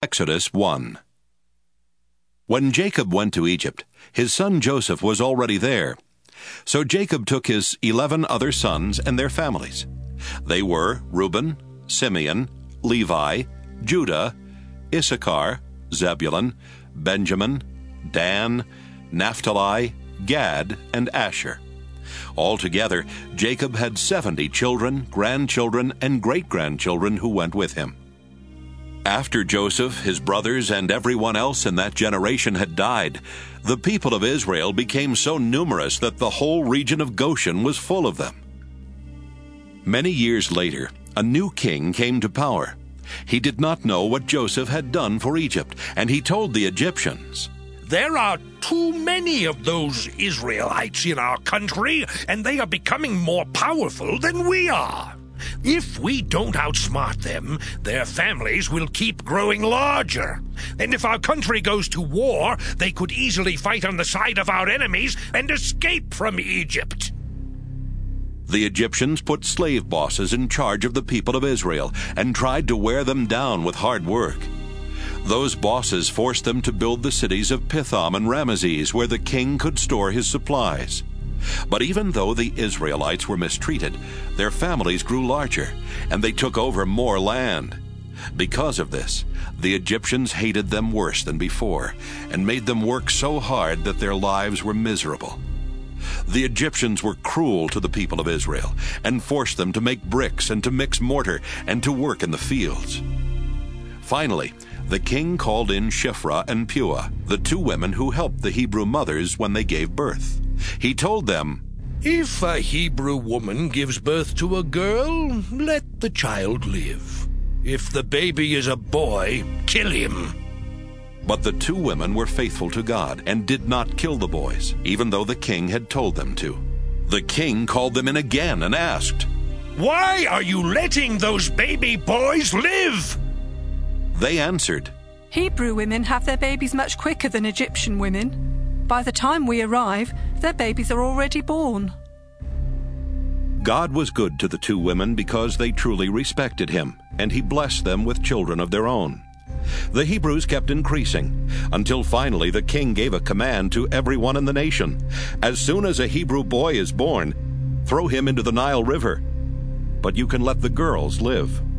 Exodus 1. When Jacob went to Egypt, his son Joseph was already there. So Jacob took his 11 other sons and their families. They were Reuben, Simeon, Levi, Judah, Issachar, Zebulun, Benjamin, Dan, Naphtali, Gad, and Asher. Altogether, Jacob had 70 children, grandchildren, and great-grandchildren who went with him. After Joseph, his brothers, and everyone else in that generation had died, the people of Israel became so numerous that the whole region of Goshen was full of them. Many years later, a new king came to power. He did not know what Joseph had done for Egypt, and he told the Egyptians, "There are too many of those Israelites in our country, and they are becoming more powerful than we are. If we don't outsmart them, their families will keep growing larger. And if our country goes to war, they could easily fight on the side of our enemies and escape from Egypt." The Egyptians put slave bosses in charge of the people of Israel and tried to wear them down with hard work. Those bosses forced them to build the cities of Pithom and Ramesses, where the king could store his supplies. But even though the Israelites were mistreated, their families grew larger, and they took over more land. Because of this, the Egyptians hated them worse than before, and made them work so hard that their lives were miserable. The Egyptians were cruel to the people of Israel, and forced them to make bricks and to mix mortar and to work in the fields. Finally, the king called in Shiphrah and Puah, the two women who helped the Hebrew mothers when they gave birth. He told them, "If a Hebrew woman gives birth to a girl, let the child live. If the baby is a boy, kill him." But the two women were faithful to God and did not kill the boys, even though the king had told them to. The king called them in again and asked, "Why are you letting those baby boys live?" They answered, "Hebrew women have their babies much quicker than Egyptian women. By the time we arrive, their babies are already born." God was good to the two women because they truly respected him, and he blessed them with children of their own. The Hebrews kept increasing, until finally the king gave a command to everyone in the nation. As soon as a Hebrew boy is born, throw him into the Nile River. But you can let the girls live.